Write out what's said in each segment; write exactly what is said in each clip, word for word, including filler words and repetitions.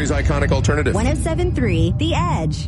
Missouri's iconic alternative. one oh seven point three The Edge.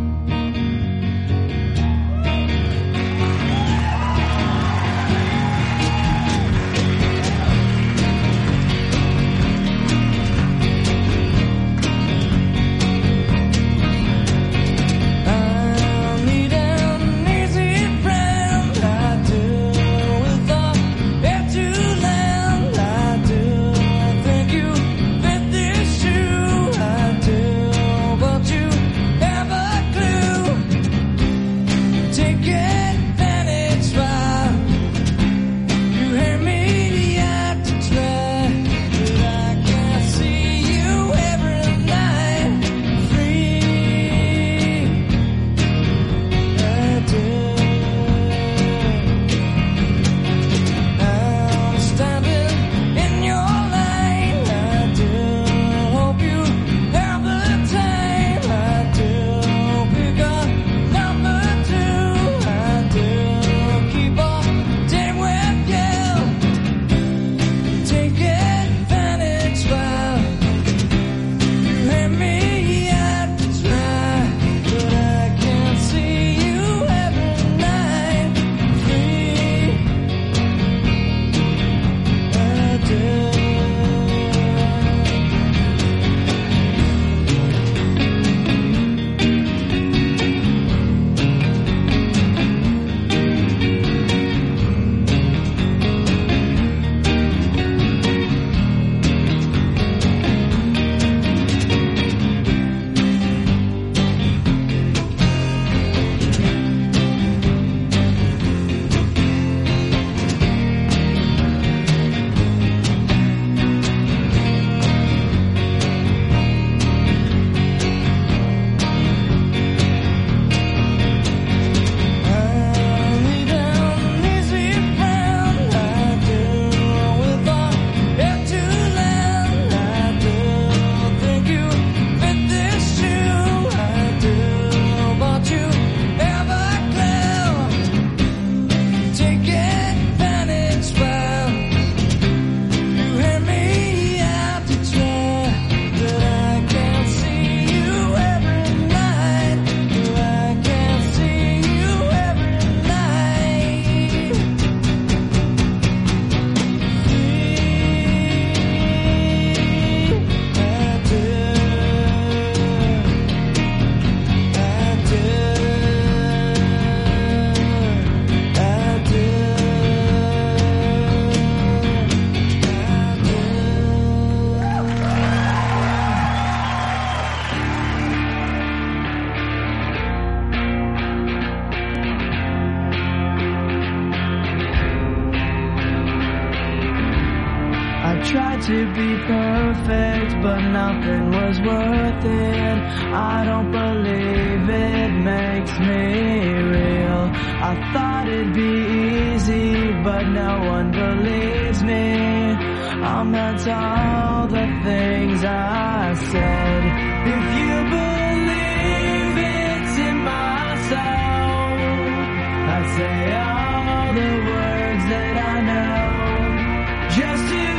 Tried to be perfect, but nothing was worth it. I don't believe it makes me real. I thought it'd be easy, but no one believes me. I'm meant to all the things I said. If you believe it's in my soul, I'd say all the words that I know, just to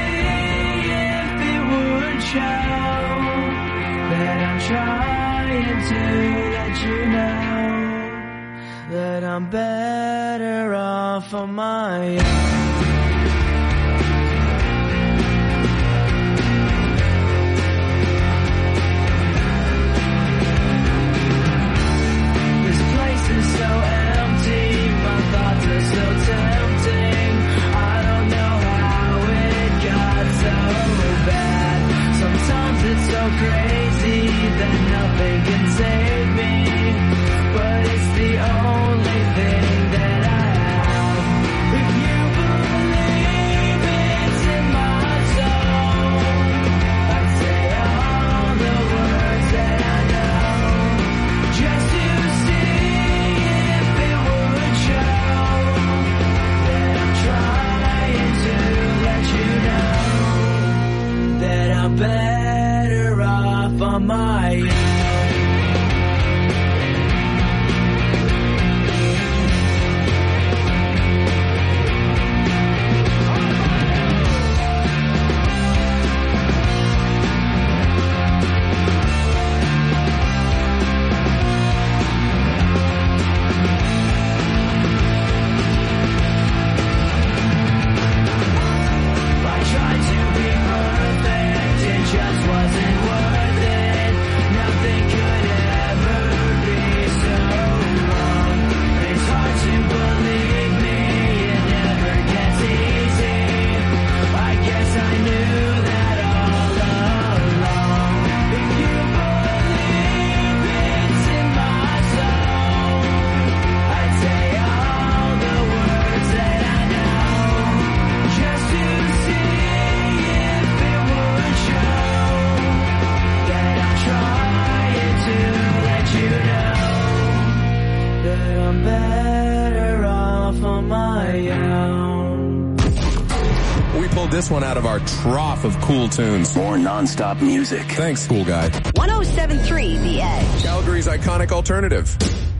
show that I'm trying to let you know that I'm better off on my own. This place is so empty, my thoughts are so tempting. I don't know how it got so bad. Sometimes it's so crazy that nothing can save me, but it's the only thing that I have. If you believe pulled this one out of our trough of cool tunes. More non-stop music. Thanks, cool guy. one oh seven point three The Edge. Calgary's iconic alternative.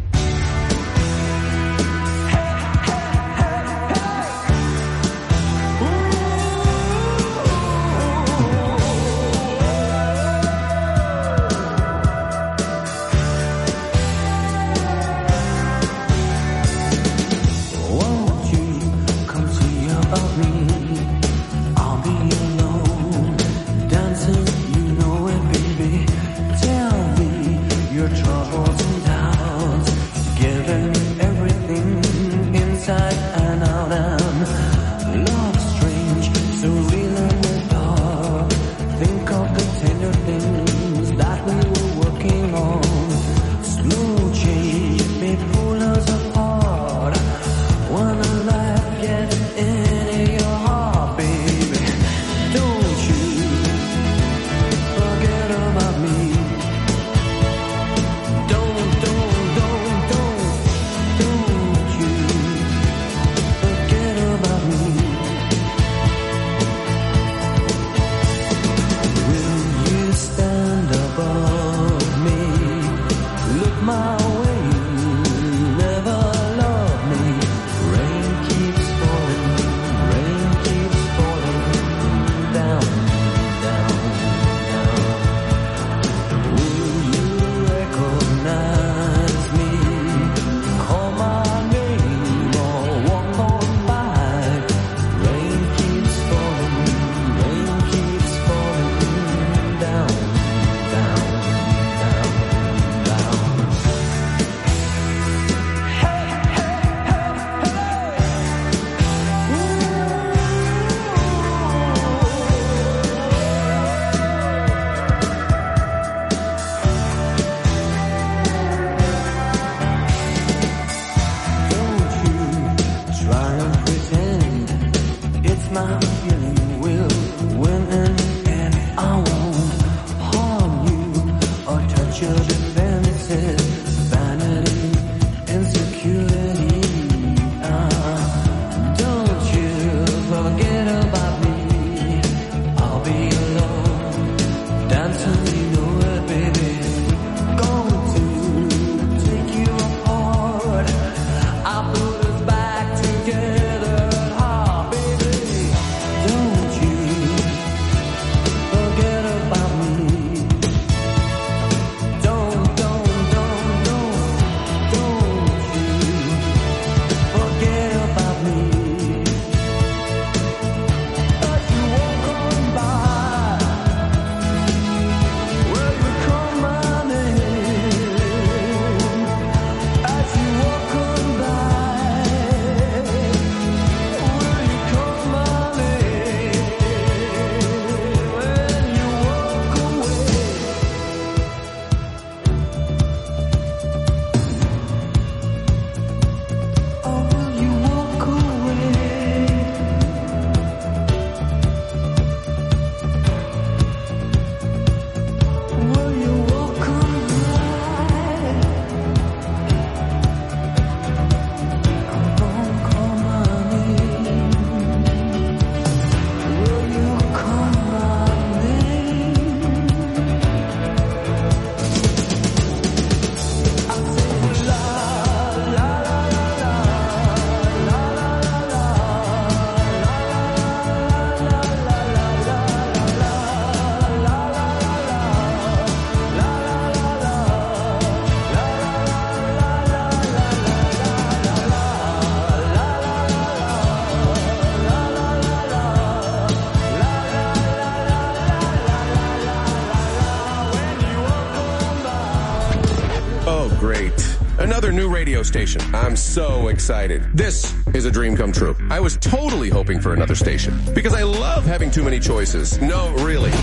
Another new radio station. I'm so excited. This is a dream come true. I was totally hoping for another station because I love having too many choices. No, really.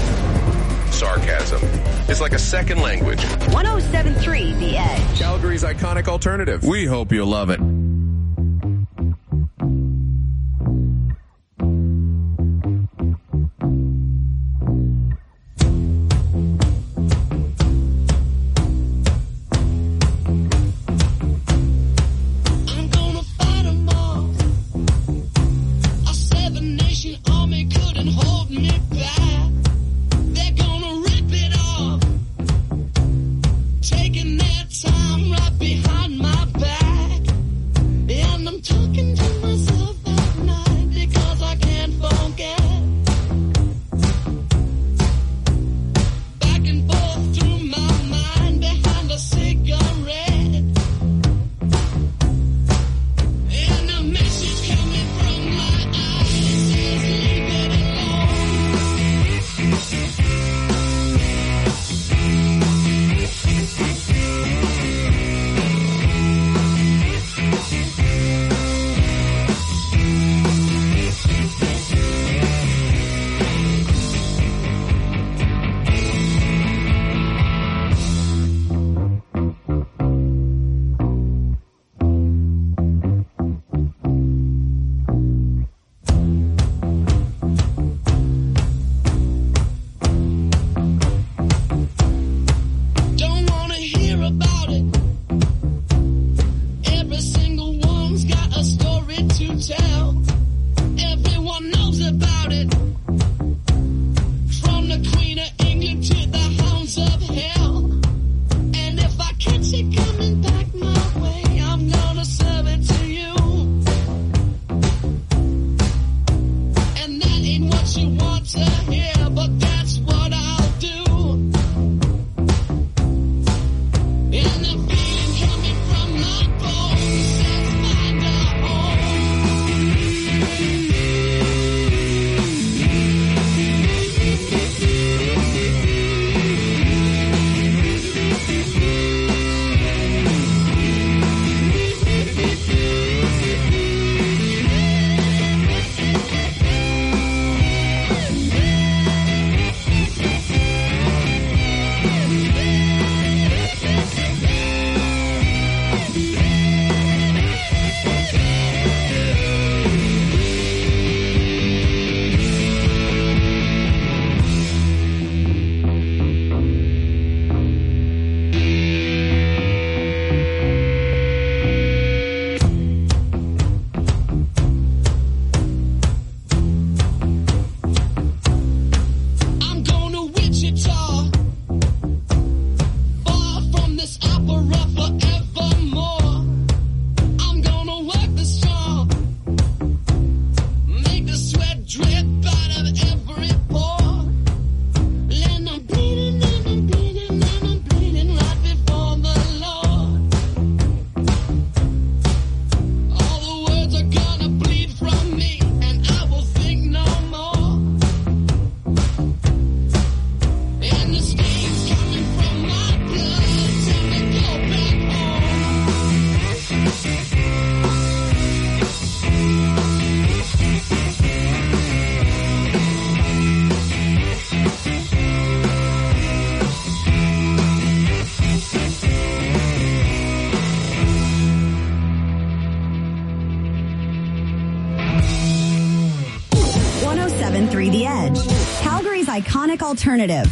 Sarcasm. It's like a second language. one oh seven point three The Edge. Calgary's iconic alternative. We hope you love it. Army could iconic alternative.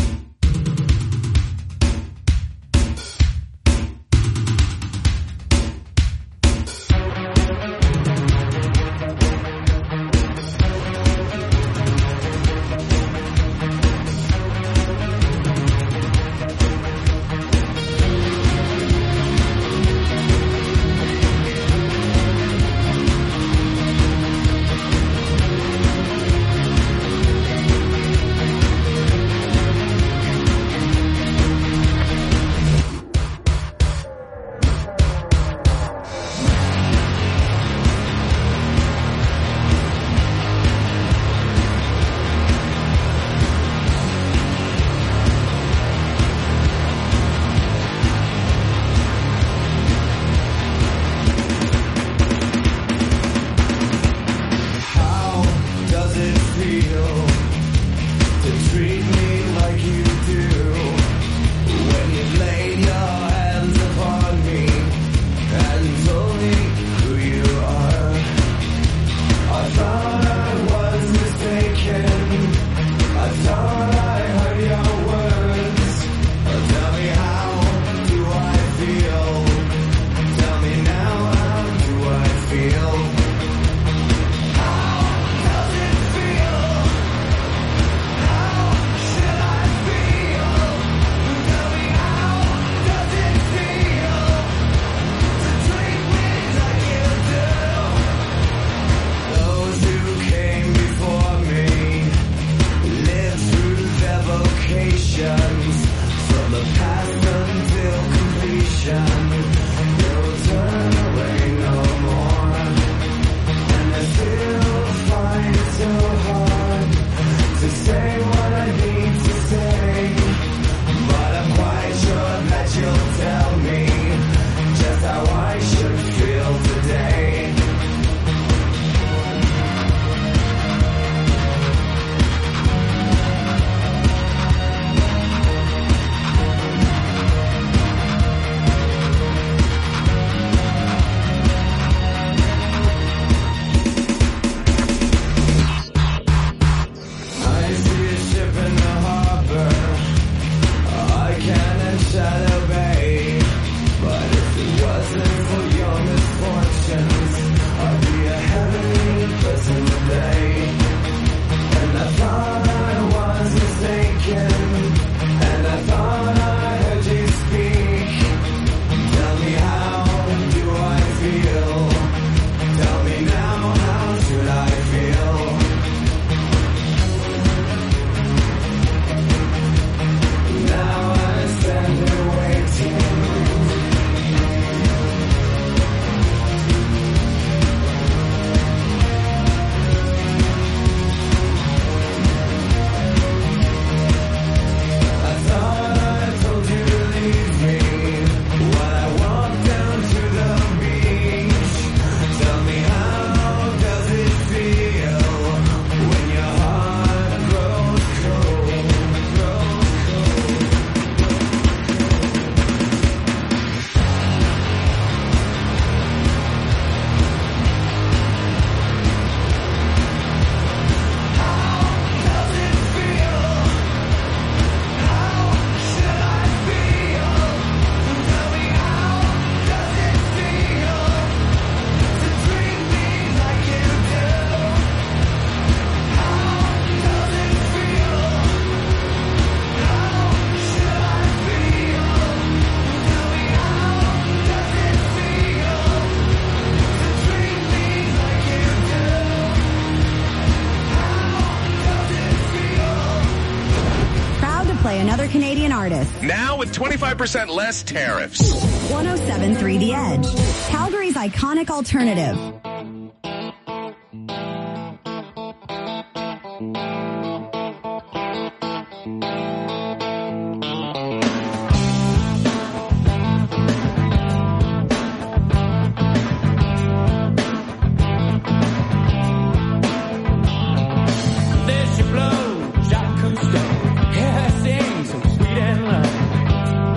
Another Canadian artist. Now with twenty-five percent less tariffs. one oh seven point three The Edge. Calgary's iconic alternative.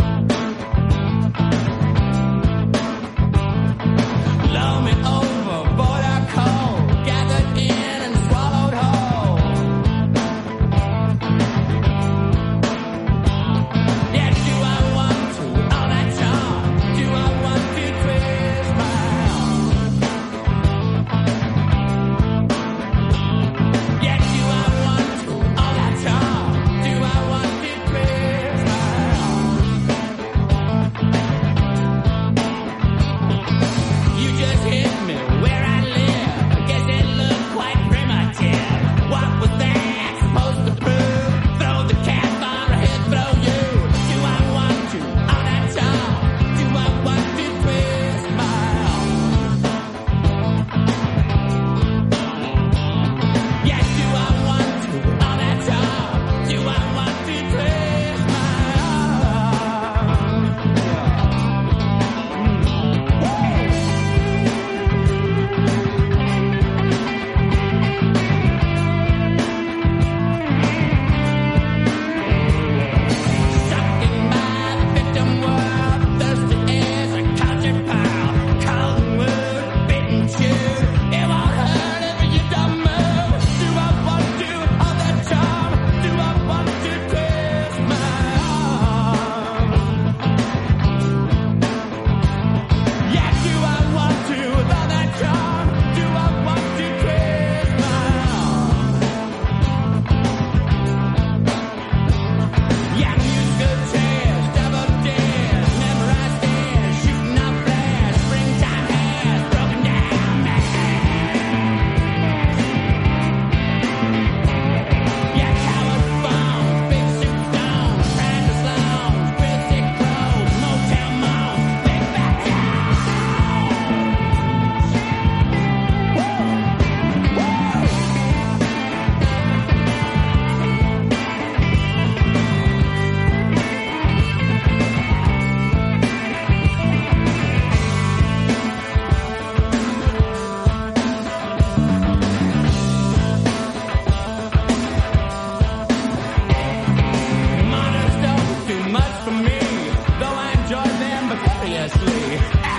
Blow me over.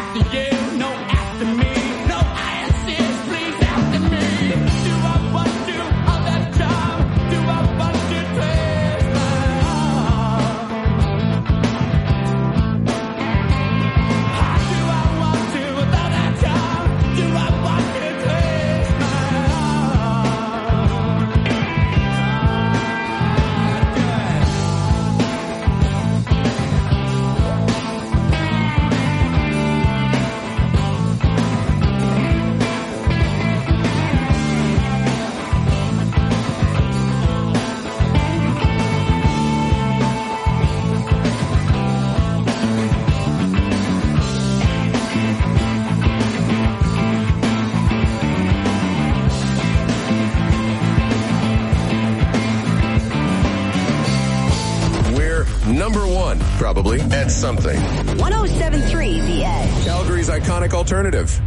Number one, probably, at something. one oh seven point three The Edge. Calgary's iconic alternative.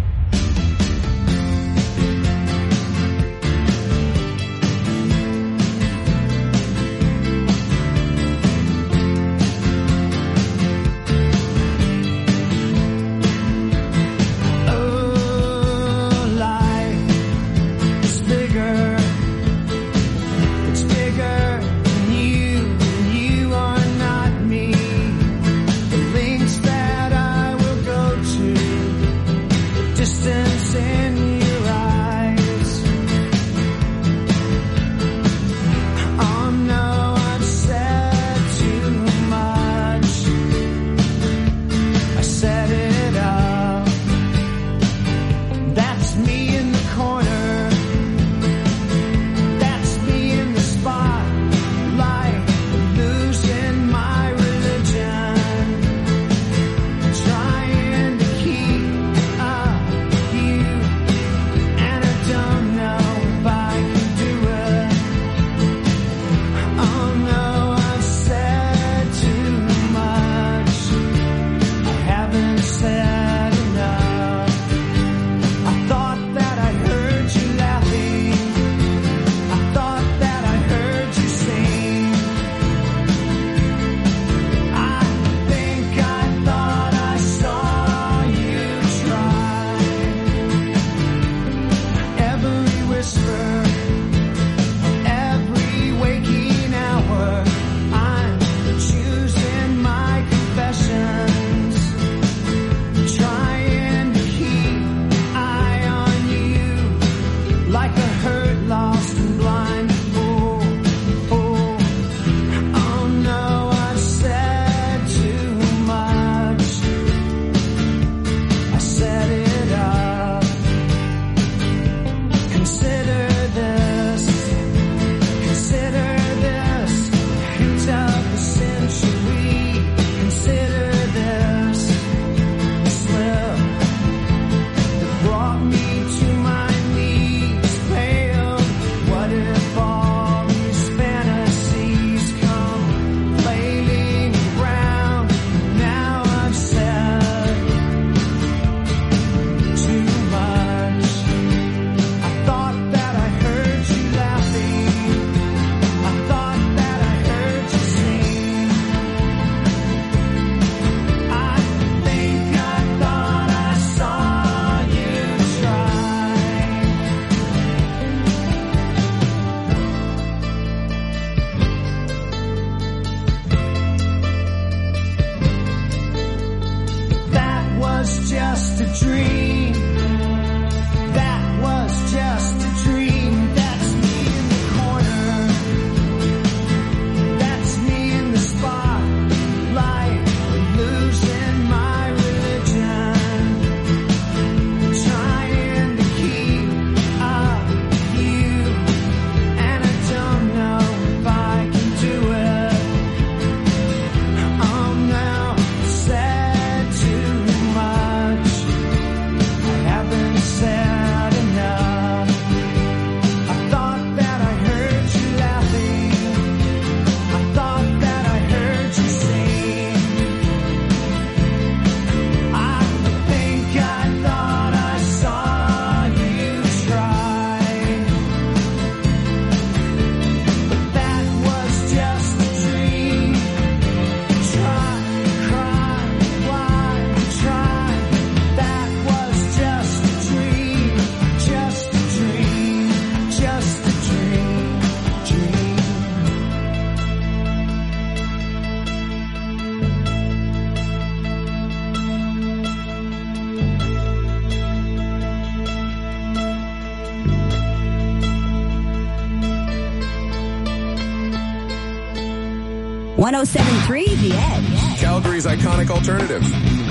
one oh seven point three The Edge. Calgary's iconic alternative.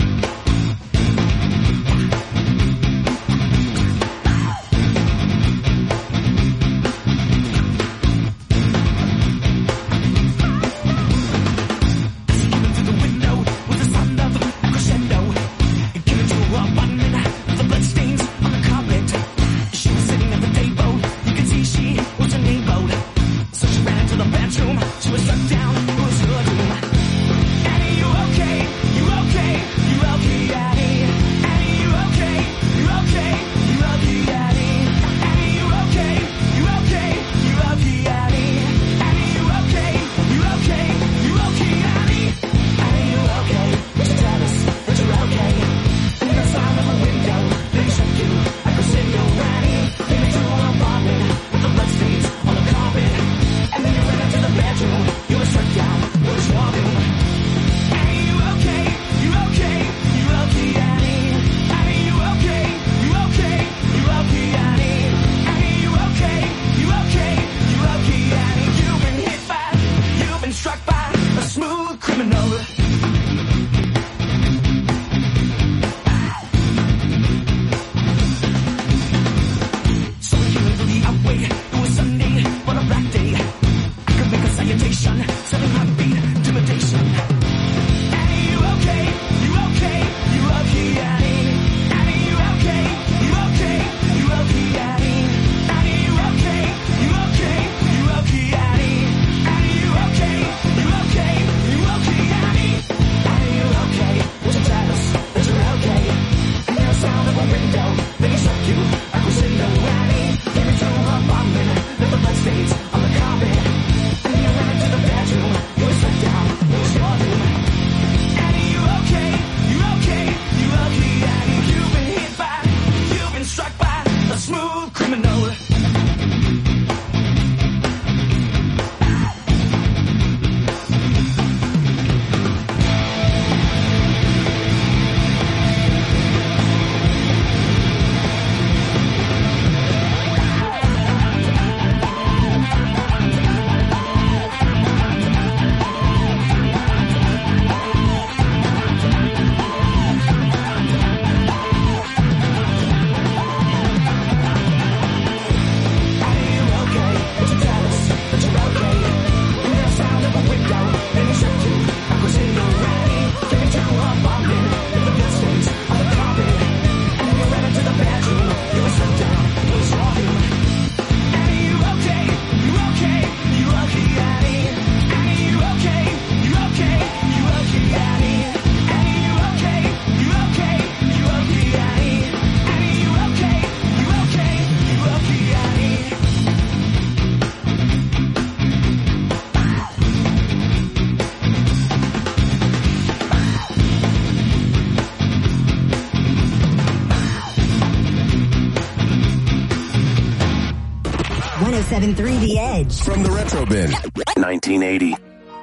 one oh seven point three The Edge. From the Retro Bin. nineteen eighty.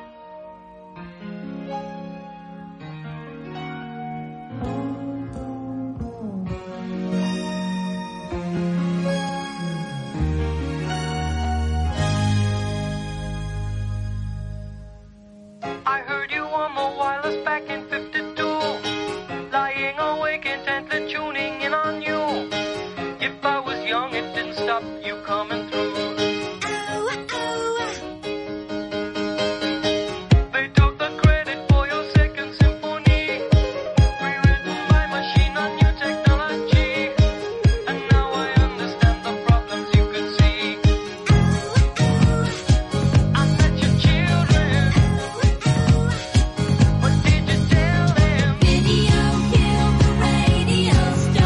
I heard you on the wireless back in fifty-two, lying awake intently tuning in on you. If I was young, it didn't stop you coming through. They took the credit for your second symphony, rewritten by machine on new technology. And now I understand the problems you could see. I met your children. What did you tell them? Video killed the radio station.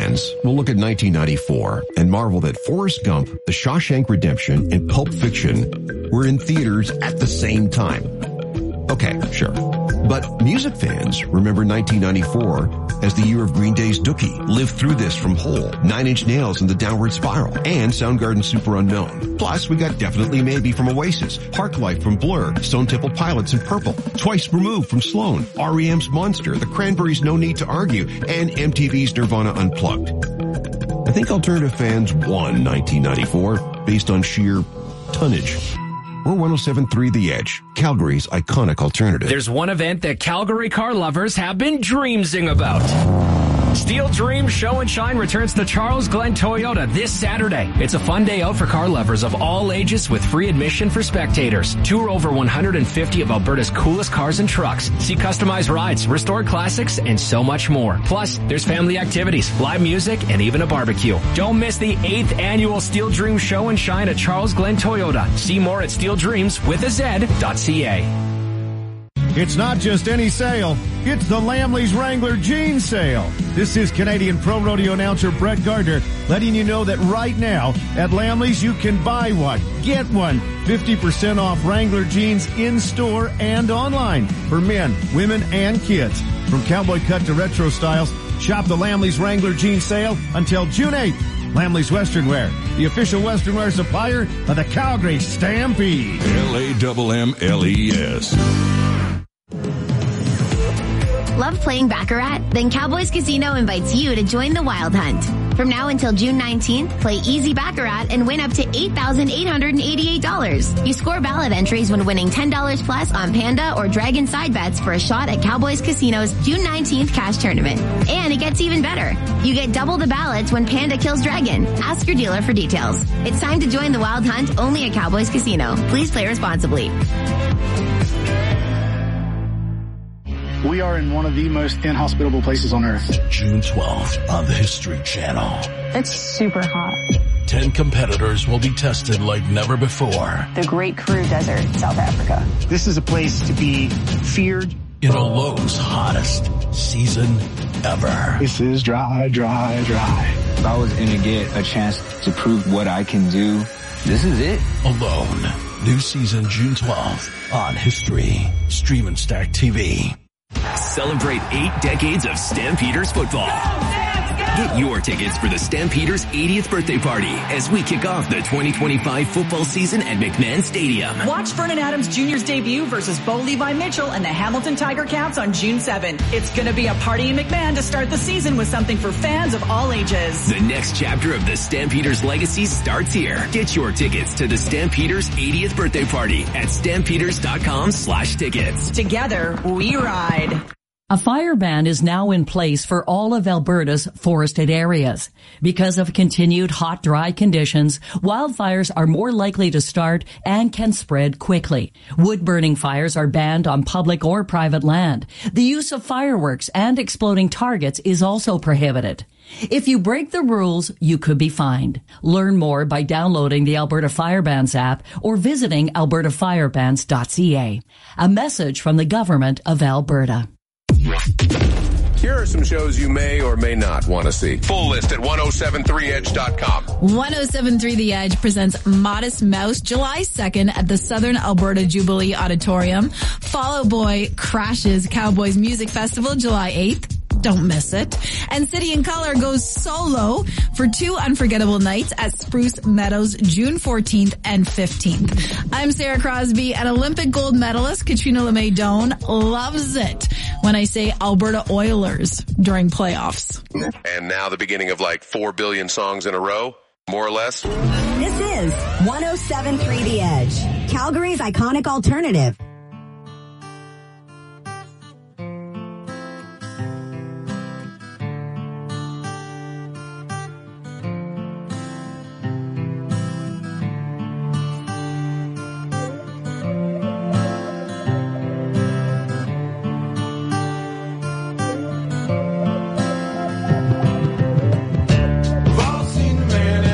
fans will look at nineteen ninety-four and marvel that Forrest Gump, The Shawshank Redemption, and Pulp Fiction were in theaters at the same time. Okay, sure. But music fans remember nineteen ninety-four as the year of Green Day's Dookie, Live Through This from Hole, Nine Inch Nails and the Downward Spiral, and Soundgarden's Super Unknown. Plus, we got Definitely Maybe from Oasis, Parklife from Blur, Stone Temple Pilots and Purple, Twice Removed from Sloan, R E M's Monster, The Cranberries' No Need to Argue, and M T V's Nirvana Unplugged. I think alternative fans won nineteen ninety-four based on sheer tonnage. We're one oh seven point three The Edge, Calgary's iconic alternative. There's one event that Calgary car lovers have been dreamsing about. Steel Dream Show and Shine returns to Charles Glen Toyota this Saturday. It's a fun day out for car lovers of all ages with free admission for spectators. Tour over one hundred fifty of Alberta's coolest cars and trucks. See customized rides, restored classics, and so much more. Plus, there's family activities, live music, and even a barbecue. Don't miss the eighth annual Steel Dream Show and Shine at Charles Glen Toyota. See more at steel dreams with a Z dot C A. It's not just any sale. It's the Lamley's Wrangler Jeans Sale. This is Canadian Pro Rodeo announcer Brett Gardner letting you know that right now at Lamley's you can buy one, get one. fifty percent off Wrangler jeans in-store and online for men, women, and kids. From cowboy cut to retro styles, shop the Lamley's Wrangler Jeans Sale until June eighth. Lamley's Western Wear, the official Western Wear supplier of the Calgary Stampede. L A M M L E S. Love playing Baccarat? Then Cowboys Casino invites you to join the Wild Hunt. From now until June nineteenth, play easy Baccarat and win up to eight thousand eight hundred eighty-eight dollars. You score ballot entries when winning ten dollars plus on Panda or Dragon side bets for a shot at Cowboys Casino's June nineteenth cash tournament. And it gets even better. You get double the ballots when Panda kills Dragon. Ask your dealer for details. It's time to join the Wild Hunt only at Cowboys Casino. Please play responsibly. We are in one of the most inhospitable places on earth. June twelfth on the History Channel. It's super hot. Ten competitors will be tested like never before. The Great Karoo Desert, South Africa. This is a place to be feared. In a Lowe's hottest season ever. This is dry, dry, dry. If I was going to get a chance to prove what I can do, this is it. Alone. New season June twelfth on History. Stream and Stack T V. Celebrate eight decades of Stampeders football. Get your tickets for the Stampeders' eightieth birthday party as we kick off the twenty twenty-five football season at McMahon Stadium. Watch Vernon Adams Junior's debut versus Bo Levi Mitchell and the Hamilton Tiger Cats on June seventh. It's going to be a party in McMahon to start the season with something for fans of all ages. The next chapter of the Stampeders legacy starts here. Get your tickets to the Stampeders' eightieth birthday party at stampeders.com slash tickets. Together, we ride. A fire ban is now in place for all of Alberta's forested areas. Because of continued hot, dry conditions, wildfires are more likely to start and can spread quickly. Wood-burning fires are banned on public or private land. The use of fireworks and exploding targets is also prohibited. If you break the rules, you could be fined. Learn more by downloading the Alberta Fire Bans app or visiting alberta firebans dot c a. A message from the Government of Alberta. Here are some shows you may or may not want to see. Full list at ten seventy-three edge dot com. ten seventy-three The Edge presents Modest Mouse July second at the Southern Alberta Jubilee Auditorium. Fall Out Boy crashes Cowboys Music Festival July eighth. Don't miss it. And City and Color goes solo for two unforgettable nights at Spruce Meadows June fourteenth and fifteenth. I'm Sarah Crosby, and Olympic gold medalist Katrina LeMay Doan loves it when I say Alberta Oilers during playoffs. And now the beginning of like four billion songs in a row, more or less. This is ten seventy-three The Edge, Calgary's iconic alternative.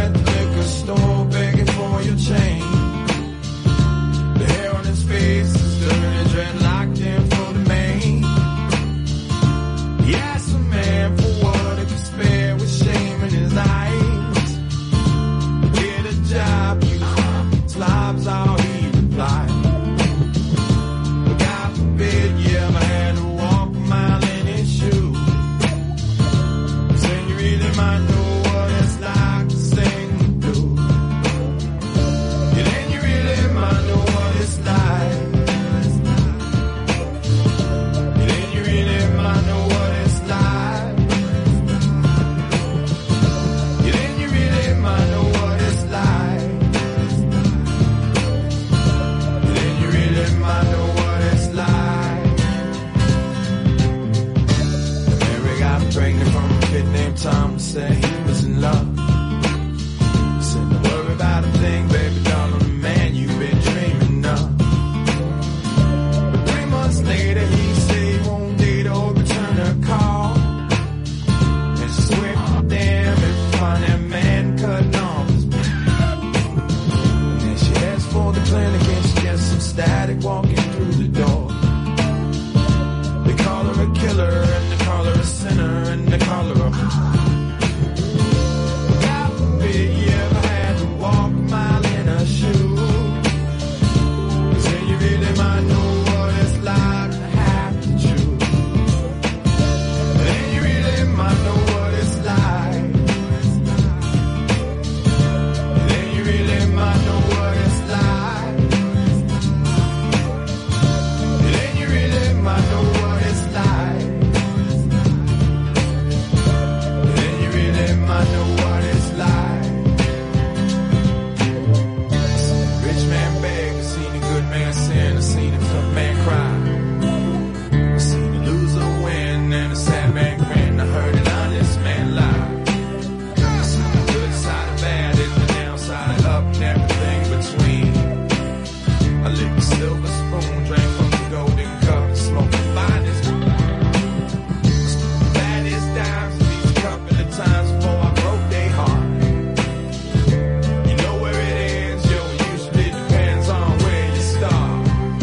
Chain. The hair on his face is static walking through the door. They call her a killer, and they call her a sinner, and they call her a... God forbid you ever had to walk a mile in her shoes. 'Cause then you really might know what it's like to have to choose. Then you really might know what it's like. Then you really might know what it's like. Then you really might know what it's like. Then you really might know what it's like. Rich man beg, I seen a good man sin, I seen a tough man cry. I seen a loser win and a sad man grin. I heard an honest man lie. I seen the good side of bad and the downside of up and everything between. I licked the silver spoon, drank from the golden cup, smoked the finest. Baddest dimes these couple of times before I broke their heart. You know where it ends, yo, usually depends on where you start.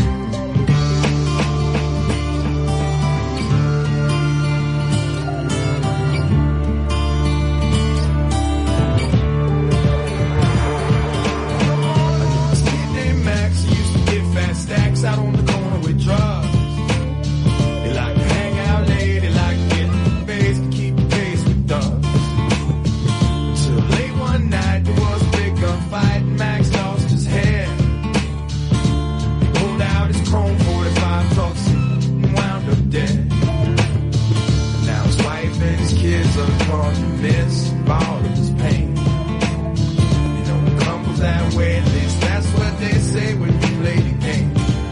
This kid named Max, he used to get fat stacks out on the corner with drugs. He liked to hang out late, he liked to get in the face to keep the pace with thugs. Until late one night, there was a big gunfight and Max lost his head. He pulled out his chrome forty-five trucks and wound up dead. Now his wife and his kids are caught in the midst of all of his pain. You know, it crumbles that way, at least that's what they say when you play the game.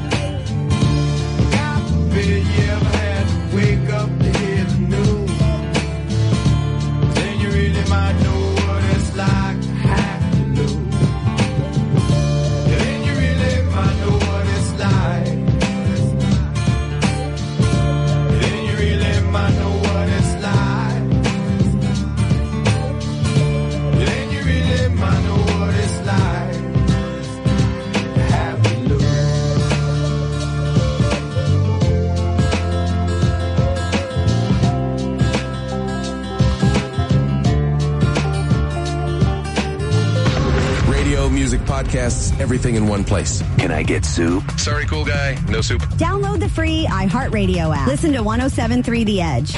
God forbid you ever had to wake up to hear the news. Then you really might know what it's like to have to lose. Then you really might know what it's like. Then you really might know what it's like. Then you really might know what it's like to have to lose. Radio, music, podcasts, everything in one place. Can I get soup? Sorry, cool guy. No soup. Download the free iHeartRadio app. Listen to one oh seven point three The Edge.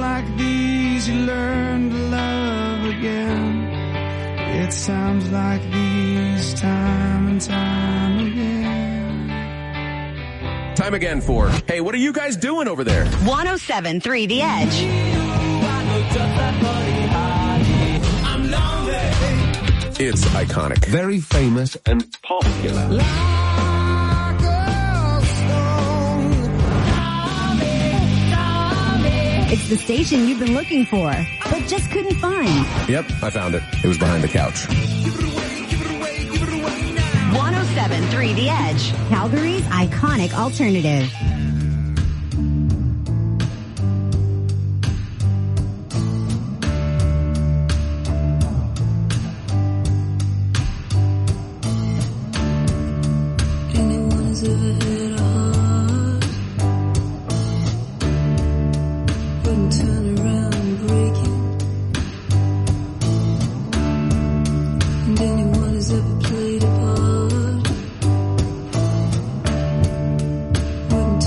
like these you learn to love again. It sounds like these time and time again. Time again for, hey, what are you guys doing over there? one oh seven point three The Edge. I'm lonely. It's iconic. Very famous and popular. It's the station you've been looking for, but just couldn't find. Yep, I found it. It was behind the couch. one oh seven point three The Edge, Calgary's iconic alternative. Anyone has ever had a heart, wouldn't turn around and break it. And anyone has ever played a part, wouldn't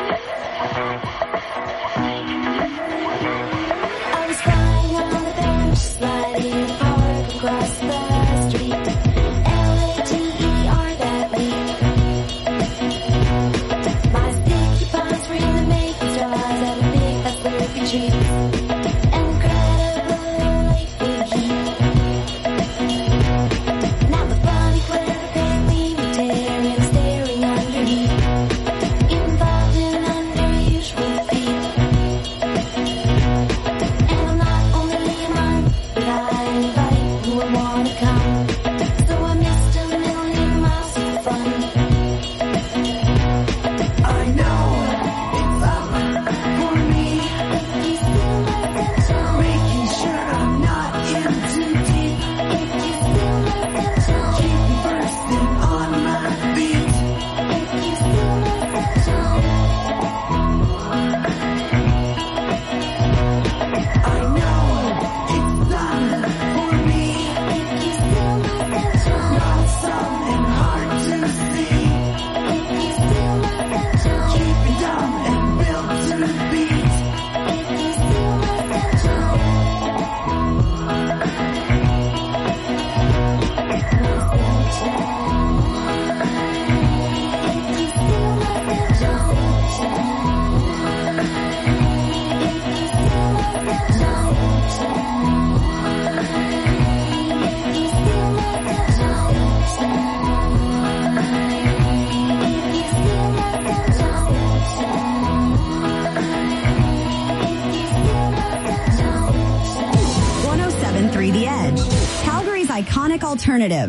I was crying on the bench, sliding hard across the street. L A T E R that week. My sticky palms were in the making straws at a big fat slurpy tree. Incredibly big heat. Now the funny clever baby tearing, staring underneath. Involved in unusual feet. And I'm not only a monk, but I invite who would wanna come. So I missed a million miles of fun. I know it's up for me. If you still listen to me, making sure I'm not in too deep. If you still listen to me, keep me bursting on my feet. If you still listen to me, I know it's done for me. If you still listen to me, not some and hard to see. If you still listen to me, keep me dumb and built to beat. If you still listen to me, one oh seven point three The Edge, Calgary's iconic alternative.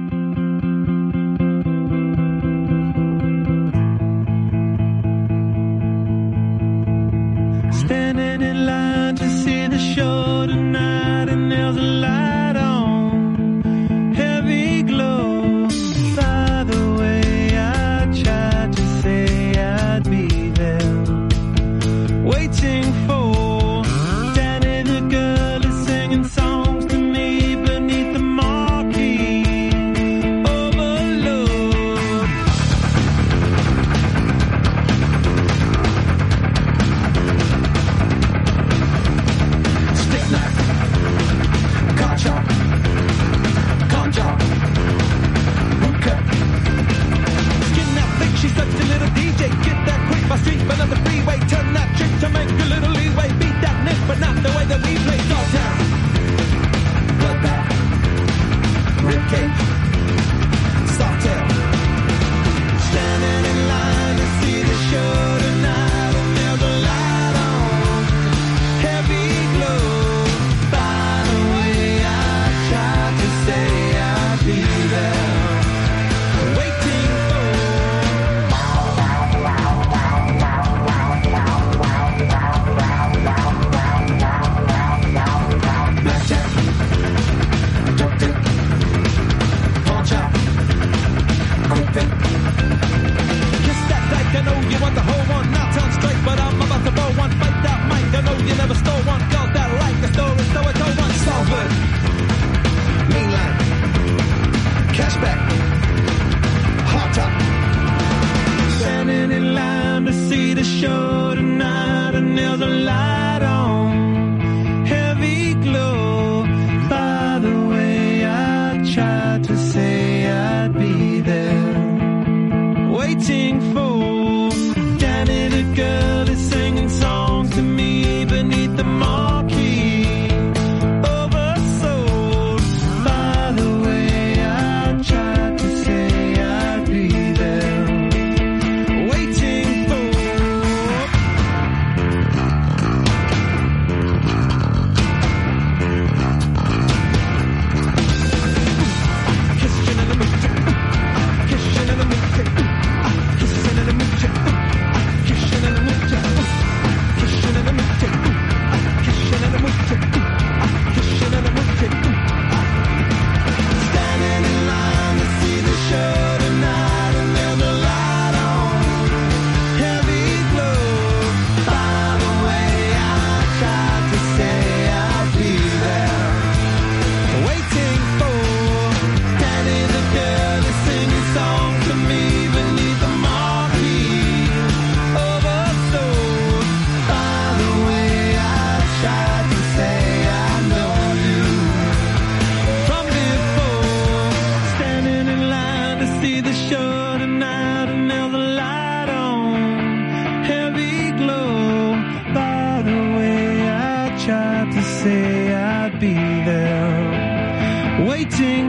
Standing in line to see the show tonight, and there's a light on, heavy glow. By the way, I tried to say I'd be there, waiting for Danny the girl is singing songs to me beneath the marquee. Overload. Stick knife, car chop, con job, boot cut. Skin that thick, she's such a little D J. Get that quick by street, but not the freeway. Turn that trick to make a little leeway. Beat that nick, but not the way that we play. Salt town, bloodbath, ribcage, sawtail. Standing in line to see the show tonight, and there's a light on, heavy glow. By the way, I tried to say I'd be there, waiting for. Blackjack, dope tip, pawn shop, quick pick. Kiss that dyke, I know you want the whole one. Not turn straight, but I'm about to roll one. Fight that mic, I know you never stole one. Girls that like the story, so I told one. Salford, mean line, cashback, hot top. Standing in line to see the show tonight, and there's a light on, heavy glow. By the way, I tried to say I'd be there, waiting for Danny the girl is singing songs to me beneath the marquee. say I'd be there, waiting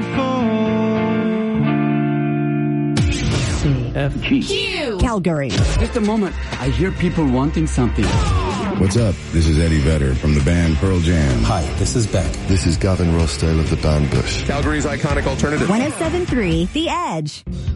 for C F G. Calgary. Just a moment. I hear people wanting something. What's up? This is Eddie Vedder from the band Pearl Jam. Hi, this is Beck. This is Gavin Rossdale of the band Bush. Calgary's iconic alternative. one oh seven point three The Edge.